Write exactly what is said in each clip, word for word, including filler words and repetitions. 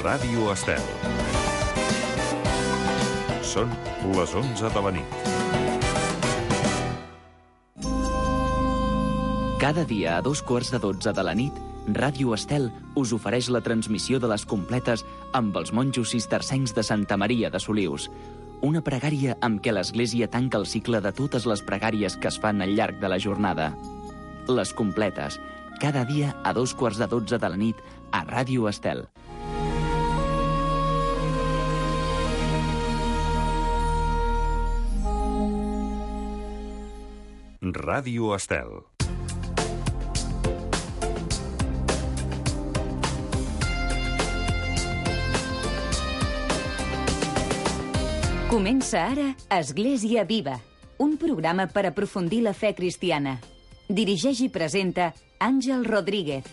Ràdio Estel. Són les onze de la nit. Cada dia a dos quarts de dotze de la nit, Ràdio Estel us ofereix la transmissió de les completes amb els monjos cistercencs de Santa Maria de Solius. Una pregària amb què l'Església tanca el cicle de totes les pregàries que es fan al llarg de la jornada. Les completes, cada dia a dos quarts de dotze de la nit a Ràdio Estel. Ràdio Estel. Comença ara Església Viva, un programa per aprofundir la fe cristiana. Dirigeix i presenta Àngel Rodríguez.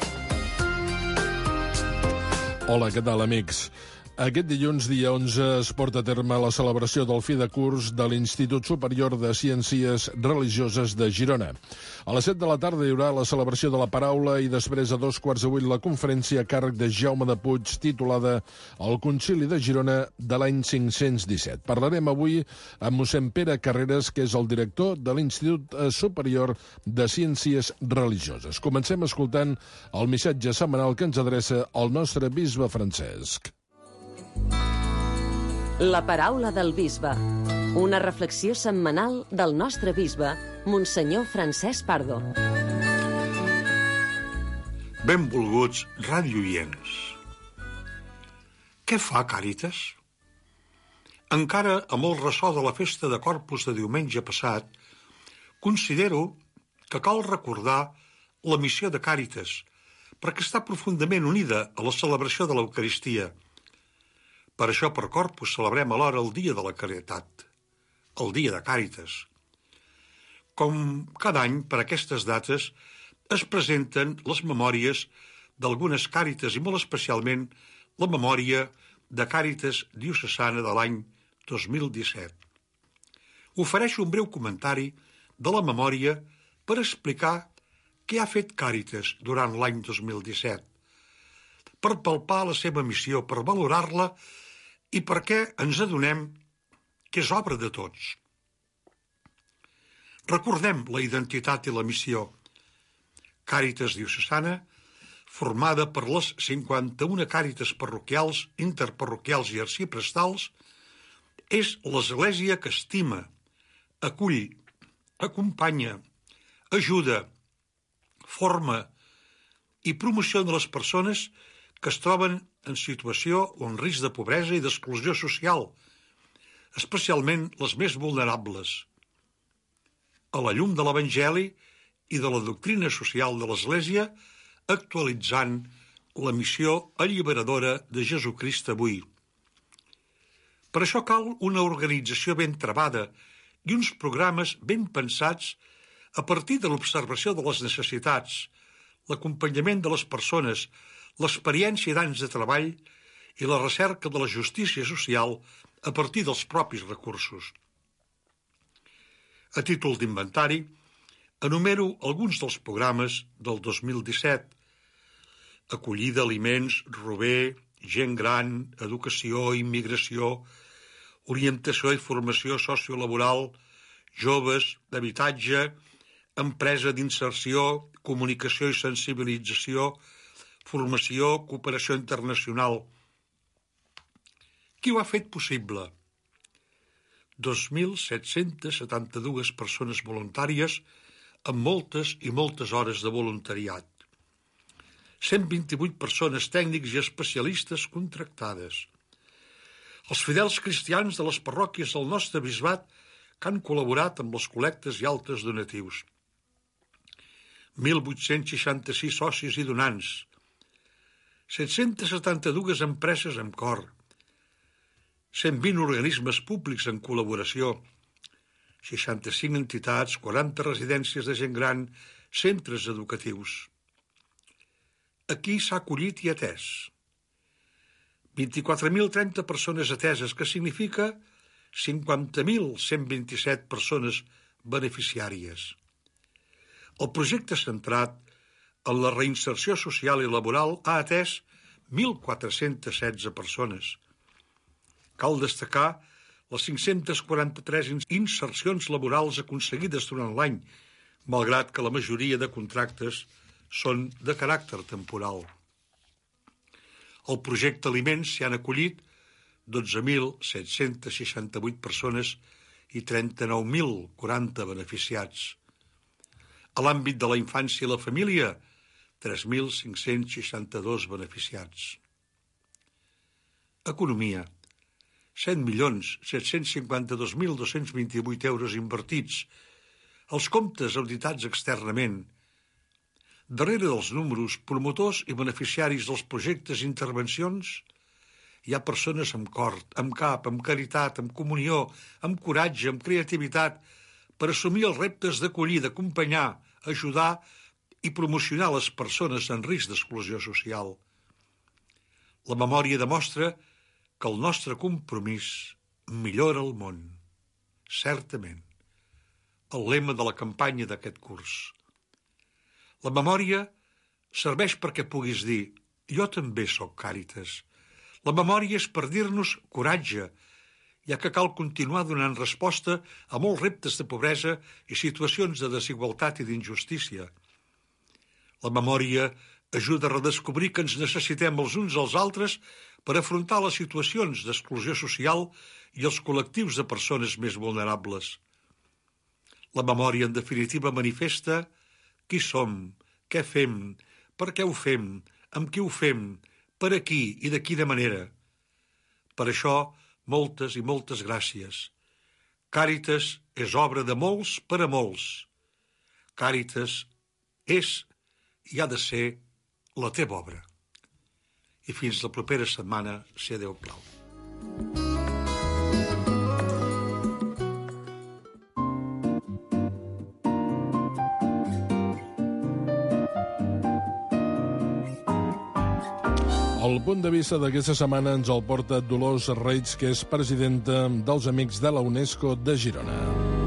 Hola, què tal, amics? Aquest dilluns, dia onze, es porta a terme la celebració del fi de curs de l'Institut Superior de Ciències Religioses de Girona. A les set de la tarda hi haurà la celebració de la paraula i després a dos quarts de vuit la conferència a càrrec de Jaume de Puig titulada El Concili de Girona de l'any cinc-cents disset. Parlarem avui amb mossèn Pere Carreras, que és el director de l'Institut Superior de Ciències Religioses. Comencem escoltant el missatge setmanal que ens adreça el nostre bisbe Francesc. La paraula del bisbe. Una reflexió setmanal del nostre bisbe, Monsenyor Francesc Pardo. Benvolguts radioients. Què fa Càritas? Encara amb el ressò de la festa de Corpus de diumenge passat, considero que cal recordar la missió de Càritas, perquè està profundament unida a la celebració de l'Eucaristia. Per això, per Corpus, celebrem alhora el Dia de la Caritat, el Dia de Càritas. Com cada any, per aquestes dates, es presenten les memòries d'algunes càritas i molt especialment la memòria de Càritas diocesana de l'any dos mil disset. Ofereixo un breu comentari de la memòria per explicar què ha fet Càritas durant l'any dos mil disset, per palpar la seva missió, per valorar-la i per què ens adonem que és obra de tots. Recordem la identitat i la missió. Càritas diocesana, formada per les cinquanta-una càritas parroquials, interparroquials i arciprestals, és l'església que estima, acull, acompanya, ajuda, forma i promociona les persones que es troben en situació o en risc de pobresa i d'exclusió social, especialment les més vulnerables. A la llum de l'Evangeli i de la doctrina social de l'Església, actualitzant la missió alliberadora de Jesucrist avui. Per això cal una organització ben trebada i uns programes ben pensats a partir de l'observació de les necessitats, l'acompanyament de les persones, l'experiència d'anys de treball i la recerca de la justícia social a partir dels propis recursos. A títol d'inventari, enumero alguns dels programes del dos mil disset. Acollida, aliments, rober, gent gran, educació, immigració, orientació i formació sociolaboral, joves, habitatge, empresa d'inserció, comunicació i sensibilització, formació, cooperació internacional. Qui ho ha fet possible? dos mil set-cents setanta-dues persones voluntàries amb moltes i moltes hores de voluntariat. cent vint-i-vuit persones tècnics i especialistes contractades. Els fidels cristians de les parròquies del nostre bisbat que han col·laborat amb les col·lectes i altres donatius. mil vuit-cents seixanta-sis socis i donants. set-cents setanta-dues empreses amb cor, cent vint organismes públics en col·laboració, seixanta-cinc entitats, quaranta residències de gent gran, centres educatius. Aquí s'ha acollit i atès. vint-i-quatre mil trenta persones ateses, que significa cinquanta mil cent vint-i-set persones beneficiàries. El projecte centrat en la reinserció social i laboral ha atès mil quatre-cents setze persones. Cal destacar les cinc-centes quaranta-tres insercions laborals aconseguides durant l'any, malgrat que la majoria de contractes són de caràcter temporal. Al projecte Aliments s'hi han acollit dotze mil set-cents seixanta-vuit persones i trenta-nou mil quaranta beneficiats. A l'àmbit de la infància i la família, tres mil cinc-cents seixanta-dos beneficiats. Economia. set milions set-cents cinquanta-dos mil dos-cents vint-i-vuit euros invertits. Els comptes auditats externament. Darrere dels números, promotors i beneficiaris dels projectes i intervencions, hi ha persones amb cor, amb cap, amb caritat, amb comunió, amb coratge, amb creativitat, per assumir els reptes d'acollir, d'acompanyar, ajudar i promocionar les persones en risc d'exclusió social. La memòria demostra que el nostre compromís millora el món. Certament. El lema de la campanya d'aquest curs. La memòria serveix perquè puguis dir «Jo també sóc Càritas». La memòria és per dir-nos coratge, ja que cal continuar donant resposta a molts reptes de pobresa i situacions de desigualtat i d'injustícia. La memòria ajuda a redescobrir que ens necessitem els uns als altres per afrontar les situacions d'exclusió social i els col·lectius de persones més vulnerables. La memòria, en definitiva, manifesta qui som, què fem, per què ho fem, amb qui ho fem, per a qui i de quina manera. Per això, moltes i moltes gràcies. Càritas és obra de molts per a molts. Càritas és i ha de ser la teva obra. I fins la propera setmana, si Déu plau. El punt de vista d'aquesta setmana ens el porta Dolors Reig, que és presidenta dels Amics de la UNESCO de Girona.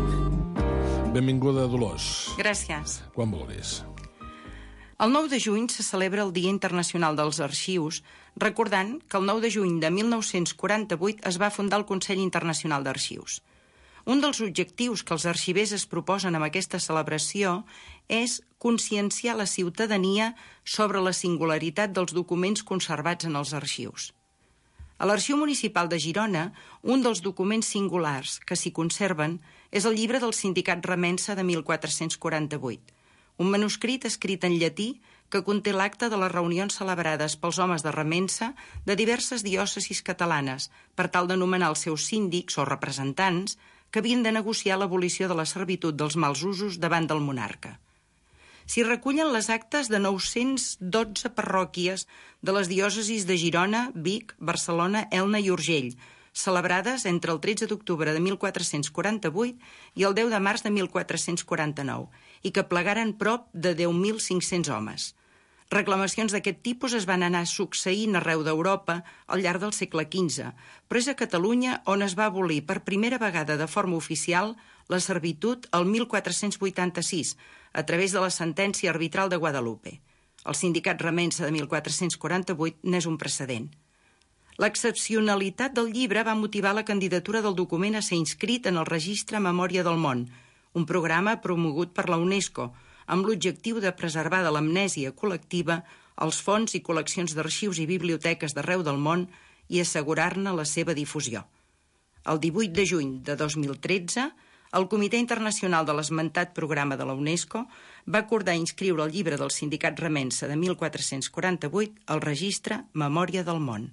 Benvinguda, Dolors. Gràcies. Quan vulguis. El nou de juny se celebra el Dia Internacional dels Arxius, recordant que el nou de juny de mil nou-cents quaranta-vuit es va fundar el Consell Internacional d'Arxius. Un dels objectius que els arxivers es proposen amb aquesta celebració és conscienciar la ciutadania sobre la singularitat dels documents conservats en els arxius. A l'Arxiu Municipal de Girona, un dels documents singulars que s'hi conserven és el llibre del Sindicat Remença de mil quatre-cents quaranta-vuit, un manuscrit escrit en llatí que conté l'acta de les reunions celebrades pels homes de Remença de diverses diòcesis catalanes per tal de nomenar els seus síndics o representants que havien de negociar l'abolició de la servitud dels mals usos davant del monarca. S'hi recullen les actes de nou-cents dotze parròquies de les diòcesis de Girona, Vic, Barcelona, Elna i Urgell, celebrades entre el tretze d'octubre de mil quatre-cents quaranta-vuit i el deu de març de mil quatre-cents quaranta-nou, i que plegaren prop de deu mil cinc-cents homes. Reclamacions d'aquest tipus es van anar succeint arreu d'Europa al llarg del segle quinze, però és a Catalunya on es va abolir per primera vegada de forma oficial la servitud el mil quatre-cents vuitanta-sis, a través de la sentència arbitral de Guadalupe. El Sindicat Remença de mil quatre-cents quaranta-vuit n'és un precedent. L'excepcionalitat del llibre va motivar la candidatura del document a ser inscrit en el Registre Memòria del Món, un programa promogut per la UNESCO, amb l'objectiu de preservar de l'amnèsia col·lectiva els fons i col·leccions d'arxius i biblioteques d'arreu del món i assegurar-ne la seva difusió. El divuit de juny de dos mil tretze, el Comitè Internacional de l'esmentat programa de la UNESCO va acordar inscriure el llibre del Sindicat Remença de mil quatre-cents quaranta-vuit al Registre Memòria del Món.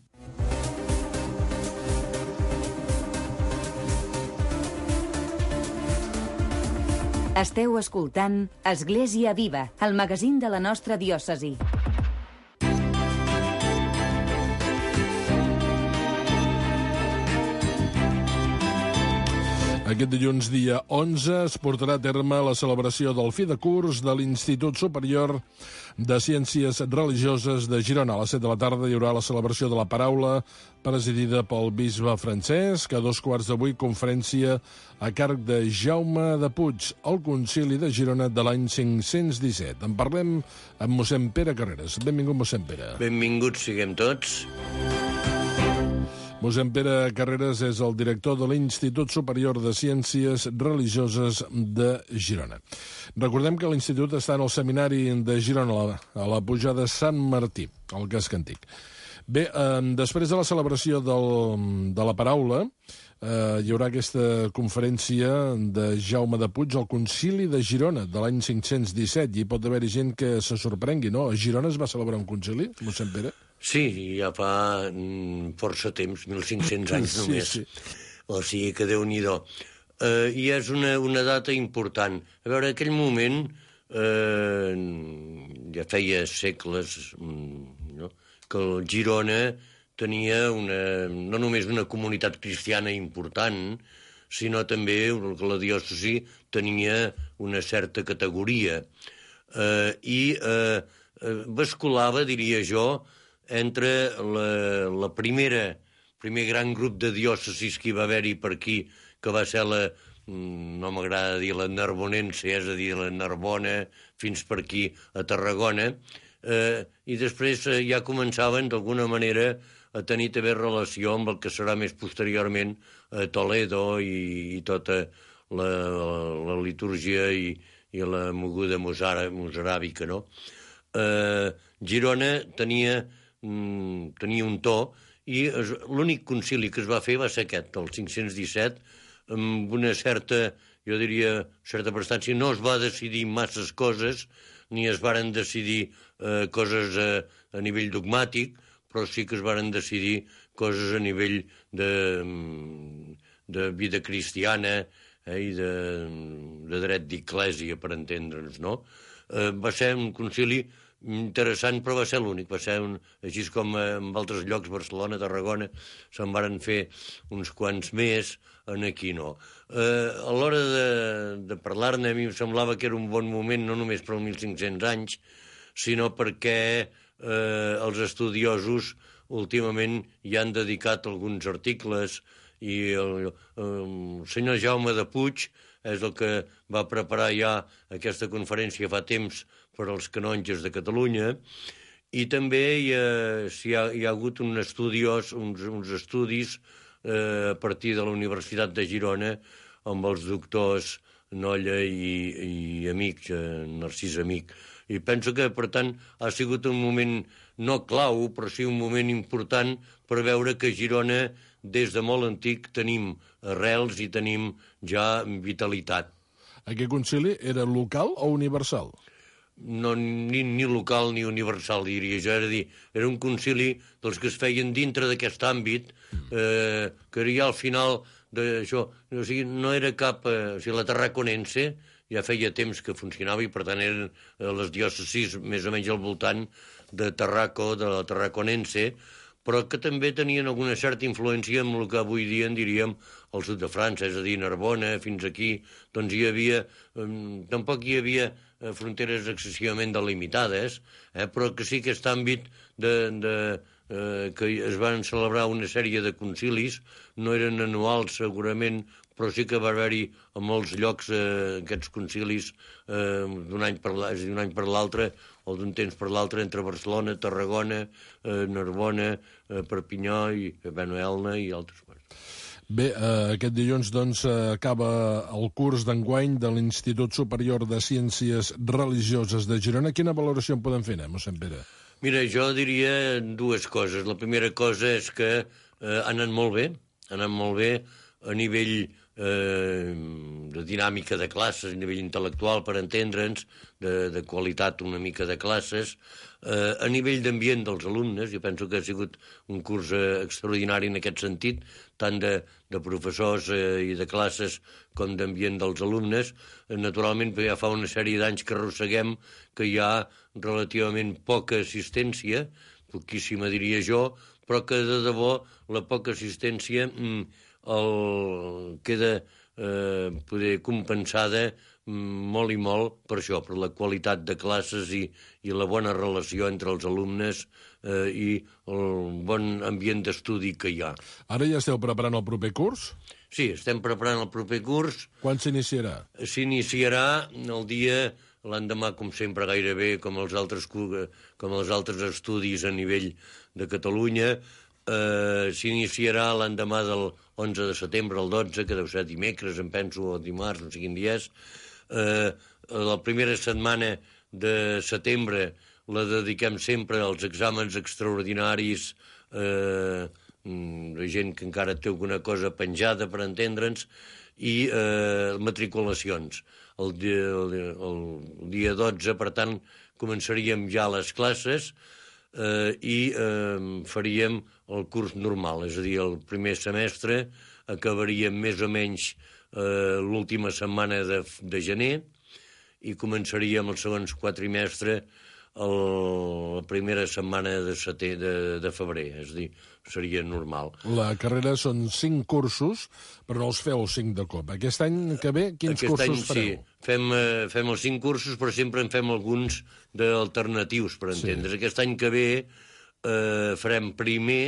Esteu escoltant Església Viva, el magazín de la nostra diòcesi. Aquest dilluns, dia onze, es portarà a terme la celebració del fi de curs de l'Institut Superior de Ciències Religioses de Girona. A les set de la tarda hi haurà la celebració de la paraula presidida pel bisbe Francesc. A dos quarts de vuit, conferència a càrrec de Jaume de Puig, al Concili de Girona de l'any cinc-cents disset. En parlem amb mossèn Pere Carreras. Benvingut, mossèn Pere. Benvinguts siguem tots. Mossèn Pere Carreras és el director de l'Institut Superior de Ciències Religioses de Girona. Recordem que l'Institut està en el seminari de Girona, a la, a la pujada Sant Martí, al casc antic. Bé, eh, després de la celebració del, de la paraula, eh, hi haurà aquesta conferència de Jaume de Puig al Concili de Girona de l'any cinc-cents disset, i pot haver-hi gent que se sorprengui, no? A Girona es va celebrar un concili, mossèn Pere? Sí, ja fa mm, força temps, mil cinc-cents anys només. Sí, sí. O sigui que Déu-n'hi-do. Uh, I és una, una data important. A veure, aquell moment, uh, ja feia segles, mm, no? que el Girona tenia una, no només una comunitat cristiana important, sinó també que la diòcesi tenia una certa categoria. Uh, I uh, basculava, diria jo, entre la, la primera, primer gran grup de diòcesis que hi va haver-hi per aquí, que va ser la, no m'agrada dir la narbonense, és a dir, la Narbona, fins per aquí a Tarragona, eh, i després eh, ja començaven d'alguna manera a tenir també relació amb el que serà més posteriorment a Toledo i, i tota la, la litúrgia i, i la moguda mosaràbica, no? Eh, Girona tenia tenia un to, i l'únic concili que es va fer va ser aquest, el cinc-cents disset, amb una certa, jo diria, certa prestància. No es va decidir masses coses, ni es varen decidir eh, coses a, a nivell dogmàtic, però sí que es varen decidir coses a nivell de, de vida cristiana eh, i de, de dret d'eclèsia, per entendre'ns, no? Eh, va ser un concili interessant, però va ser l'únic. Va ser un, així com en altres llocs, Barcelona, Tarragona, se'n varen fer uns quants més, en aquí no. Eh, a l'hora de, de parlar-ne, a mi em semblava que era un bon moment, no només per als mil cinc-cents anys, sinó perquè eh, els estudiosos últimament hi han dedicat alguns articles, i el, el senyor Jaume de Puig és el que va preparar ja aquesta conferència fa temps per als canonges de Catalunya, i també hi ha, hi ha, hi ha hagut un estudios, uns, uns estudis eh, a partir de la Universitat de Girona amb els doctors Nolla i, i Amic, eh, Narcís Amic. I penso que, per tant, ha sigut un moment no clau, però sí un moment important per veure que a Girona, des de molt antic, tenim arrels i tenim ja vitalitat. Aquest concili era local o universal? No, ni, ni local ni universal, diria jo. Era, dir, era un concili dels que es feien dintre d'aquest àmbit, eh, que ja al final d'això, o sigui, no era cap... Eh, o sigui, la Tarraconense ja feia temps que funcionava, i per tant eren eh, les diòcesis més o menys al voltant de Tarraco, de la Tarraconense, però que també tenien alguna certa influència amb el que avui dia en diríem al sud de França, és a dir, Narbona, fins aquí, doncs hi havia... Eh, tampoc hi havia eh, fronteres excessivament delimitades, eh, però que sí que aquest àmbit de, de, eh, que es van celebrar una sèrie de concilis, no eren anuals segurament, però sí que va haver-hi a molts llocs eh, aquests concilis eh, d'un any per l'altre, o d'un temps per l'altre, entre Barcelona, Tarragona, eh, Narbona, eh, Perpinyà i bueno, Elna i altres coses. Bé, eh, aquest dilluns doncs acaba el curs d'enguany de l'Institut Superior de Ciències Religioses de Girona. Quina valoració en podem fer, eh, mossèn Pere? Mira, jo diria dues coses. La primera cosa és que eh, ha anat molt bé, ha anat molt bé a nivell eh, de dinàmica de classes, a nivell intel·lectual, per entendre'ns, de, de qualitat una mica de classes, eh, a nivell d'ambient dels alumnes. Jo penso que ha sigut un curs eh, extraordinari en aquest sentit, tant de, de professors eh, i de classes com d'ambient dels alumnes. Eh, naturalment, ja fa una sèrie d'anys que arrosseguem que hi ha relativament poca assistència, poquíssima diria jo, però que de debò la poca assistència mm, el, queda eh, poder compensada molt i molt per això, per la qualitat de classes i, i la bona relació entre els alumnes eh, i el bon ambient d'estudi que hi ha. Ara ja esteu preparant el proper curs? Sí, estem preparant el proper curs. Quan s'iniciarà? S'iniciarà el dia, l'endemà, com sempre, gairebé, com els altres, com els altres estudis a nivell de Catalunya. Eh, s'iniciarà l'endemà del onze de setembre, el dotze, que deu ser dimecres, em penso, o dimarts, no sé quin dia és. Eh, la primera setmana de setembre la dediquem sempre als exàmens extraordinaris eh, de gent que encara té alguna cosa penjada, per entendre'ns, i eh, matriculacions. El dia, el, el dia dotze, per tant, començaríem ja les classes eh, i eh, faríem el curs normal, és a dir, el primer semestre acabaríem més o menys eh, l'última setmana de, de gener i començaríem el segon quatrimestre el, la primera setmana de, seté, de, de febrer, és a dir, seria normal. La carrera són cinc cursos, però no els feu cinc de cop. Aquest any que ve, quins Aquest cursos any, fareu? Sí, fem, eh, fem els cinc cursos, però sempre en fem alguns d'alternatius, per entendre's. Sí. Aquest any que ve eh, farem primer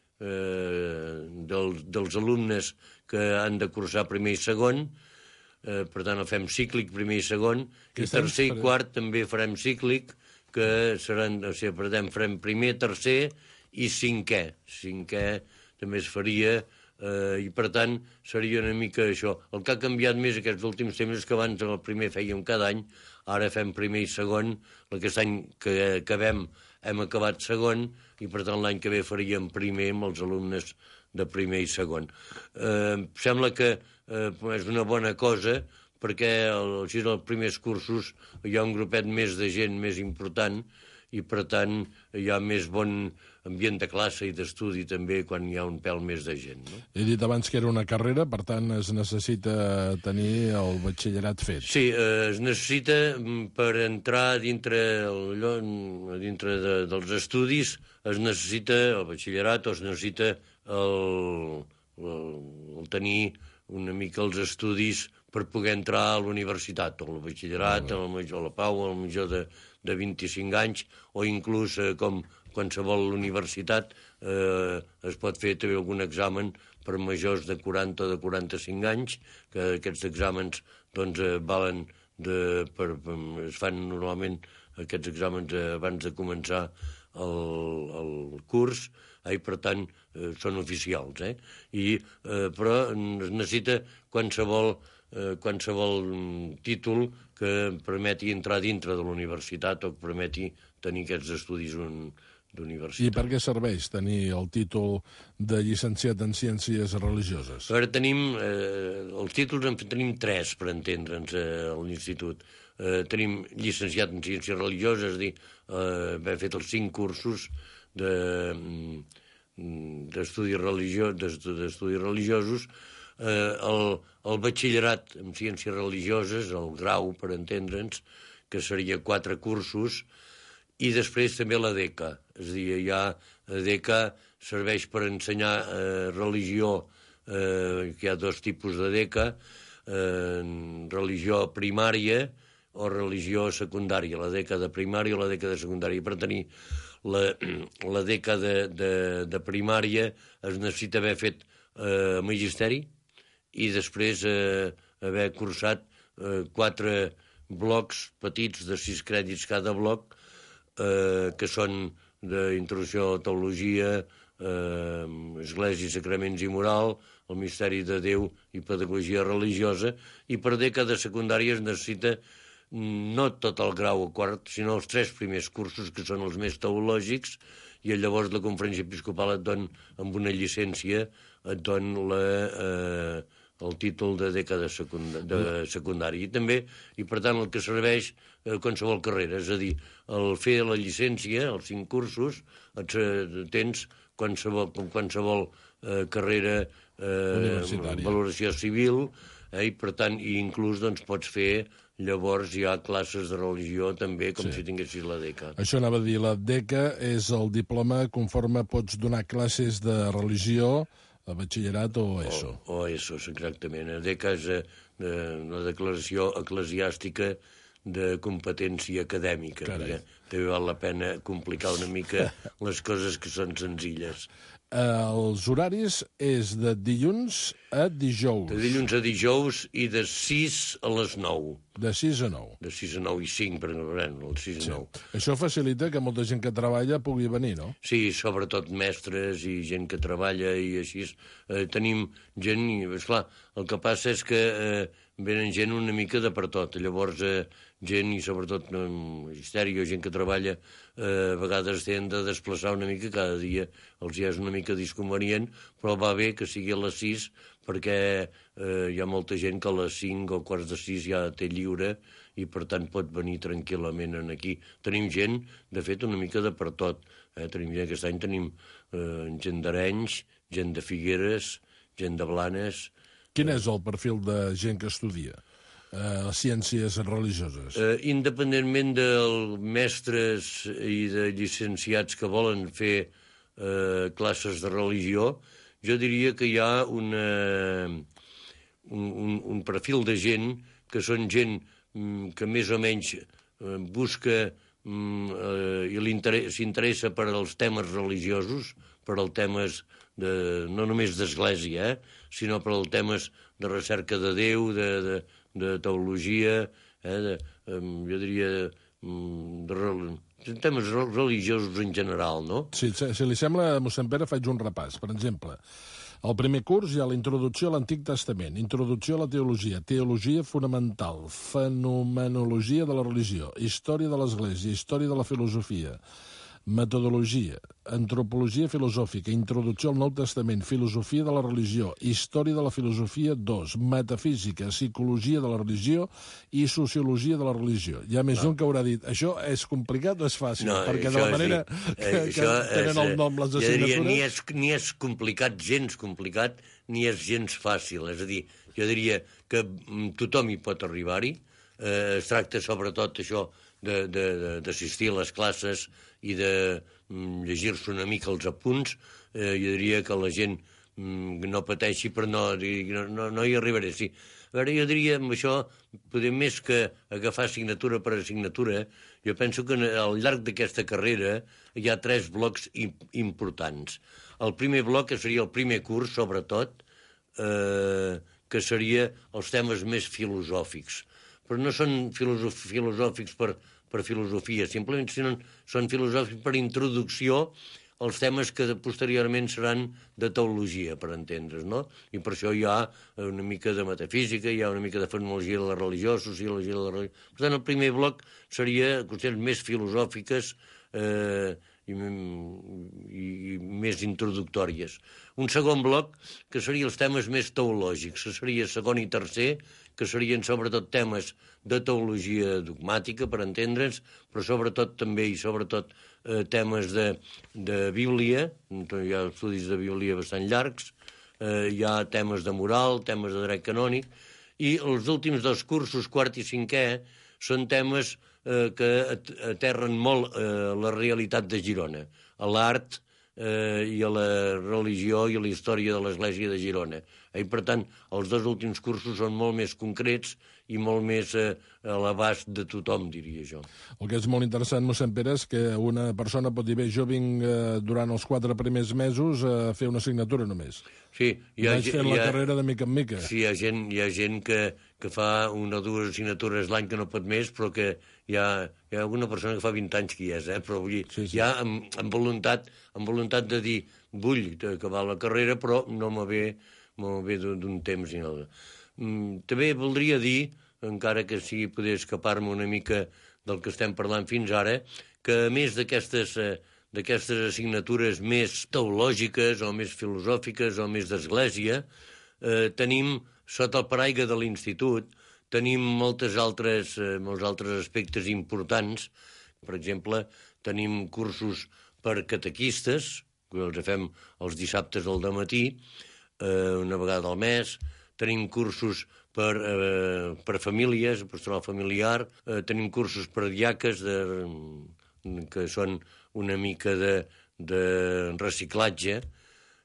eh, del, dels alumnes que han de cursar primer i segon, eh, per tant, el fem cíclic, primer i segon, i tercer i quart també farem cíclic, que seran, o sigui, per tant, farem primer, tercer i cinquè. Cinquè també es faria, eh, i per tant seria una mica això. El que ha canviat més aquests últims temps és que abans el primer fèiem cada any, ara fem primer i segon, aquest any que acabem hem acabat segon, i per tant l'any que ve faríem primer amb els alumnes de primer i segon. Eh, sembla que eh, és una bona cosa, perquè el, així els primers cursos hi ha un grupet més de gent més important i, per tant, hi ha més bon ambient de classe i d'estudi també quan hi ha un pèl més de gent. No? He dit abans que era una carrera, per tant, es necessita tenir el batxillerat fet. Sí, eh, es necessita per entrar dintre, el, dintre de, dels estudis, es necessita el batxillerat o es necessita el, el, el tenir una mica els estudis per poder entrar a la universitat, o al batxillerat, o a la Pau, al major de, de vint-i-cinc anys, o inclús, eh, com qualsevol universitat, eh, es pot fer també algun examen per majors de quaranta o de quaranta-cinc anys, que aquests exàmens doncs, eh, valen de, per, per, es fan normalment aquests exàmens eh, abans de començar el, el curs, eh, i per tant eh, són oficials. Eh? I, eh, però es necessita qualsevol Eh, qualsevol títol que permeti entrar dintre de la universitat o que permeti tenir aquests estudis d'universitat. I per què serveix tenir el títol de llicenciat en Ciències Religioses? Ara tenim, eh, els títols en tenim tres, per entendre'ns, eh, a l'institut. Eh, tenim llicenciat en Ciències Religioses, és a dir, eh, haver fet els cinc cursos de, d'estudis religio, d'estudis religiosos, Eh, el, el batxillerat en ciències religioses, el grau, per entendre'ns, que seria quatre cursos, i després també la D E C A. És a dir, ja la D E C A serveix per ensenyar eh, religió, eh, que hi ha dos tipus de D E C A, eh, religió primària o religió secundària, la D E C A de primària o la D E C A de secundària. Per tenir la, la D E C A de, de, de primària es necessita haver fet eh, magisteri, i després eh, haver cursat eh, quatre blocs petits de sis crèdits cada bloc, eh, que són d'introducció a la teologia, eh, església, sacraments i moral, el misteri de Déu i pedagogia religiosa, i per D E C A de secundària es necessita no tot el grau o quart, sinó els tres primers cursos, que són els més teològics, i llavors la Conferència Episcopal et don, amb una llicència, et don la... Eh, el títol de D E C A de, secund de secundari. I també, i per tant, el que serveix eh, qualsevol carrera, és a dir, el fer la llicència, els cinc cursos, et, tens qualsevol, com qualsevol eh, carrera eh, valoració civil, eh, i per tant, i inclús doncs, pots fer llavors hi ha classes de religió també, com sí. si tinguessis la D E C A. Això anava a dir, la D E C A és el diploma conforme pots donar classes de religió a batxillerat o ESO. O, o ESO, exactament. De casa de la declaració eclesiàstica de competència acadèmica. Carai. També val la pena complicar una mica les coses que són senzilles. Els horaris és de dilluns a dijous. De dilluns a dijous i de sis a les nou. De sis a nou. De sis a nou i cinc, per exemple, el sis a nou. Sí. Això facilita que molta gent que treballa pugui venir, no? Sí, sobretot mestres i gent que treballa i així. Eh, tenim gent, i, esclar, el que passa és que eh, venen gent una mica de per tot. Llavors, eh, gent, i sobretot en magisteri o gent que treballa, eh, a vegades tenen de desplaçar una mica cada dia. Els ja és una mica disconvenient, però va bé que sigui a les sis, perquè eh, hi ha molta gent que a les cinc o quarts de sis ja té lliure i, per tant, pot venir tranquil·lament aquí. Tenim gent, de fet, una mica de per tot. Eh? Tenim gent, aquest any tenim eh, gent d'Arenys, gent de Figueres, gent de Blanes. Quin és el perfil de gent que estudia eh, ciències religioses? Eh, independentment dels mestres i de llicenciats que volen fer eh, classes de religió, jo diria que hi ha una, un, un, un perfil de gent que són gent mm, que més o menys eh, busca mm, eh, i s'interessa per als temes religiosos, per als temes de, no només d'església, eh, sinó per als temes de recerca de Déu, de, de, de teologia, eh, de, eh, jo diria de, de temes religiosos en general, no? Sí, si li sembla, mossèn Pere, faig un repàs. Per exemple, al primer curs hi ha la introducció a l'Antic Testament, introducció a la teologia, teologia fonamental, fenomenologia de la religió, història de l'Església, història de la filosofia, metodologia, antropologia filosòfica, introducció al Nou Testament, filosofia de la religió, història de la filosofia dos, metafísica, psicologia de la religió i sociologia de la religió. Hi ha més d'un que haurà dit, això és complicat o és fàcil? No, perquè de la manera sí. que, que això tenen és, el nom les diria, assignatures... Ni és, ni és complicat, gens complicat, ni és gens fàcil. És a dir, jo diria que tothom hi pot arribar-hi. Eh, es tracta sobretot això d'assistir a les classes i de mm, llegir-se una mica els apunts. Eh, jo diria que la gent mm, no pateixi, però no, no, no, no hi arribaré. Sí. A veure, jo diria amb això, poder més que agafar assignatura per assignatura, jo penso que al llarg d'aquesta carrera hi ha tres blocs importants. El primer bloc, que seria el primer curs, sobretot, eh, que seria els temes més filosòfics. Però no són filosòfics per, per filosofia, simplement sinó són filosòfics per introducció als temes que posteriorment seran de teologia, per entendre's, no? I per això hi ha una mica de metafísica, hi ha una mica de fenomenologia de la religió, sociologia de la religió... Per tant, el primer bloc seria qüestions més filosòfiques eh, i, i, i més introductòries. Un segon bloc, que seria els temes més teològics, que seria segon i tercer, que serien sobretot temes de teologia dogmàtica, per entendre'ns, però sobretot també i sobretot eh, temes de, de Bíblia, hi ha estudis de Bíblia bastant llargs, eh, hi ha temes de moral, temes de dret canònic, i els últims dos cursos, quart i cinquè, són temes eh, que aterren molt eh, la realitat de Girona, a l'art eh, i a la religió i a la història de l'Església de Girona. I, per tant, els dos últims cursos són molt més concrets i molt més eh, a l'abast de tothom, diria jo. El que és molt interessant, mossèn Pere, és que una persona pot dir, bé, jo vinc eh, durant els quatre primers mesos a fer una assignatura només. Sí, hi ha, vaig fent hi ha, la carrera de mica en mica. Sí, hi ha gent, hi ha gent que, que fa una o dues assignatures l'any que no pot més, però que hi ha, hi ha alguna persona que fa vint anys que hi és, eh? Però vull dir, sí, sí. Hi ha amb, amb, voluntat, amb voluntat de dir, vull acabar la carrera, però no me ve molt bé d'un temps ni l'altre. Mm, també voldria dir, encara que sigui poder escapar-me una mica del que estem parlant fins ara, que a més d'aquestes eh, d'aquestes assignatures més teològiques o més filosòfiques o més d'església, eh, tenim, sota el paraigua de l'institut, tenim moltes altres, eh, molts altres aspectes importants. Per exemple, tenim cursos per catequistes, que els fem els dissabtes al dematí, eh, una vegada al mes. Tenim cursos per, eh, per famílies, pastoral familiar. Eh, tenim cursos per diaques, de, que són una mica de, de reciclatge.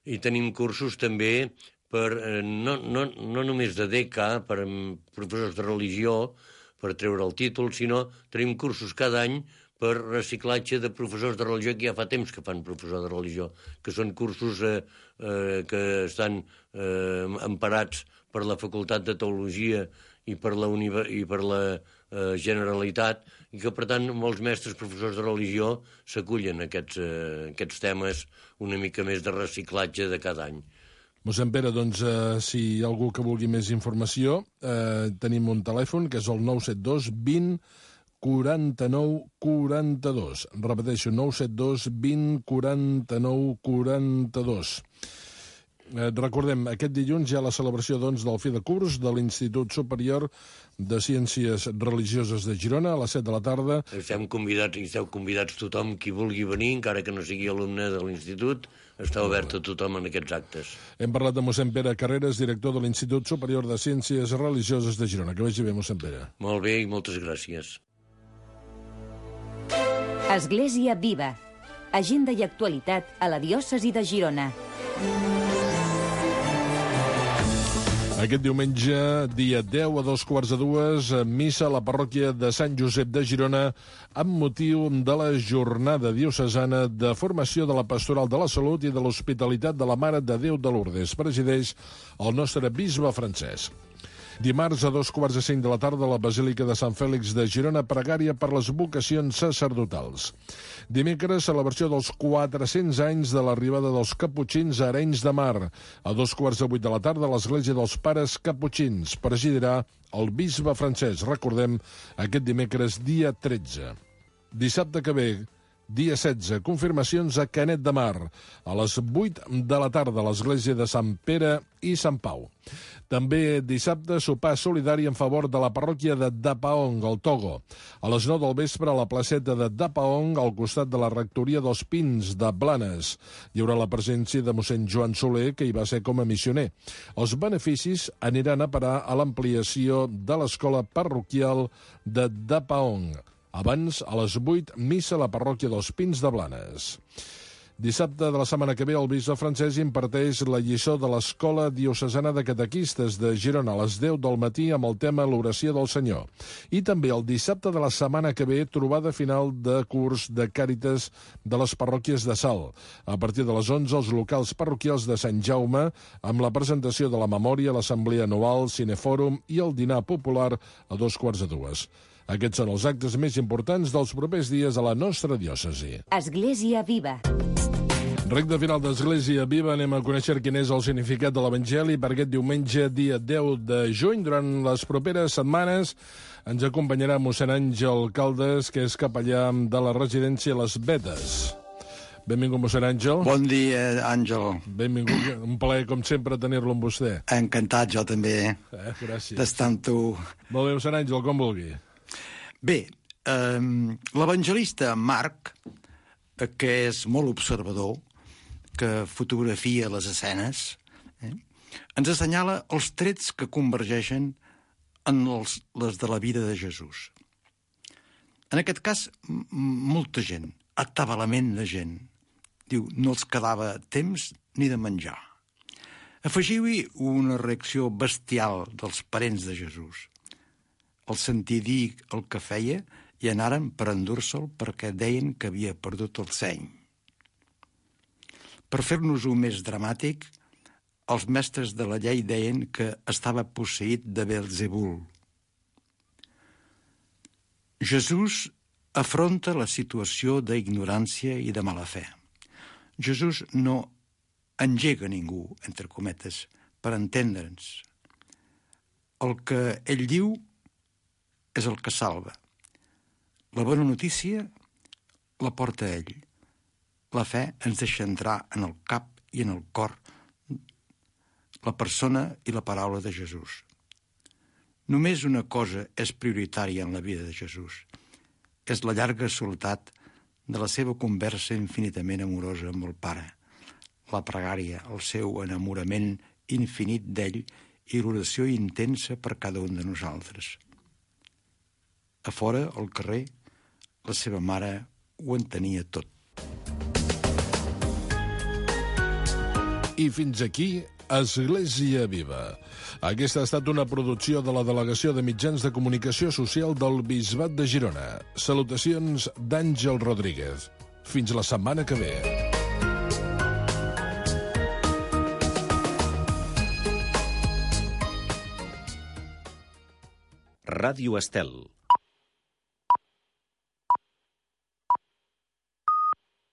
I tenim cursos també per, eh, no, no, no només de D E C A, per professors de religió, per treure el títol, sinó tenim cursos cada any per reciclatge de professors de religió que ja fa temps que fan professor de religió, que són cursos eh, eh, que estan eh, emparats per la Facultat de Teologia i per la, i per la eh, Generalitat, i que, per tant, molts mestres professors de religió s'acullen a aquests, eh, aquests temes una mica més de reciclatge de cada any. Mossèn Pere, doncs, eh, si hi ha algú que vulgui més informació, eh, tenim un telèfon, que és el nou set dos vint quaranta-nou quaranta-dos. Repeteixo, nou set dos vint quaranta-nou quaranta-dos. Eh, recordem, aquest dilluns hi ha la celebració, doncs, del fi de curs de l'Institut Superior de Ciències Religioses de Girona a les set de la tarda. Estem convidats, i esteu convidats tothom qui vulgui venir, encara que no sigui alumne de l'Institut, està obert a tothom en aquests actes. Hem parlat de mossèn Pere Carreras, director de l'Institut Superior de Ciències Religioses de Girona. Que vagi bé, mossèn Pere. Molt bé i moltes gràcies. Església Viva. Agenda i actualitat a la diòcesi de Girona. Aquest diumenge, dia deu a dos quarts de dues, missa a la parròquia de Sant Josep de Girona amb motiu de la jornada diocesana de formació de la Pastoral de la Salut i de l'Hospitalitat de la Mare de Déu de Lourdes. Presideix el nostre bisbe Francesc. Dimarts a dos quarts de cinc de la tarda a la Basílica de Sant Fèlix de Girona, pregària per les vocacions sacerdotals. Dimecres, celebració dels quatre-cents anys de l'arribada dels caputxins a Arenys de Mar. A dos quarts de vuit de la tarda a l'Església dels Pares Caputxins. Presidirà el bisbe Francesc. Recordem, aquest dimecres, dia tretze. Dissabte que ve, dia setze, confirmacions a Canet de Mar, a les vuit de la tarda a l'Església de Sant Pere i Sant Pau. També dissabte, sopar solidari en favor de la parròquia de Dapaong, al Togo. A les nou del vespre, a la placeta de Dapaong, al costat de la rectoria dels Pins de Blanes. Hi haurà la presència de mossèn Joan Soler, que hi va ser com a missioner. Els beneficis aniran a parar a l'ampliació de l'escola parroquial de Dapaong. Abans, a les vuit, missa a la parròquia dels Pins de Blanes. Dissabte de la setmana que ve, el bisbe Francesc imparteix la lliçó de l'Escola Diocesana de Catequistes de Girona a les deu del matí amb el tema l'oració del Senyor. I també el dissabte de la setmana que ve, trobada final de curs de Càritas de les parròquies de Salt. A partir de les onze, els locals parroquials de Sant Jaume, amb la presentació de la memòria, l'assemblea anual, cinefòrum i el dinar popular a dos quarts de dues. Aquests són els actes més importants dels propers dies a la nostra diòcesi. Església Viva. Recte final d'Església Viva, anem a conèixer quin és el significat de l'Evangeli per aquest diumenge, dia deu de juny. Durant les properes setmanes ens acompanyarà mossèn Àngel Caldes, que és capellà de la residència Les Vetes. Benvingut, mossèn Àngel. Bon dia, Àngel. Benvingut. Un plaer, com sempre, tenir-lo amb vostè. Encantat, jo també, eh, gràcies. d'estar amb tu. Molt bé, mossèn Àngel, com vulgui. Bé, eh, l'evangelista Marc, que és molt observador, que fotografia les escenes, eh, ens assenyala els trets que convergeixen en els, les de la vida de Jesús. En aquest cas, m- molta gent, atabalament de gent. Diu, no els quedava temps ni de menjar. Afegiu-hi una reacció bestial dels parents de Jesús. Al sentir dir el que feia, i anaren per endur-se'l perquè deien que havia perdut el seny. Per fer-nos-ho més dramàtic, els mestres de la llei deien que estava posseït de Beelzebul. Jesús afronta la situació d'ignorància i de mala fe. Jesús no engega ningú, entre cometes, per entendre'ns. El que ell diu és el que salva. La bona notícia la porta ell. La fe ens deixa entrar en el cap i en el cor la persona i la paraula de Jesús. Només una cosa és prioritària en la vida de Jesús. És la llarga soledat de la seva conversa infinitament amorosa amb el Pare, la pregària, el seu enamorament infinit d'ell i l'oració intensa per cada un de nosaltres. A fora, al carrer, la seva mare ho entenia tot. I fins aquí, Església Viva. Aquesta ha estat una producció de la Delegació de Mitjans de Comunicació Social del Bisbat de Girona. Salutacions d'Àngel Rodríguez. Fins la setmana que ve. Ràdio Estel.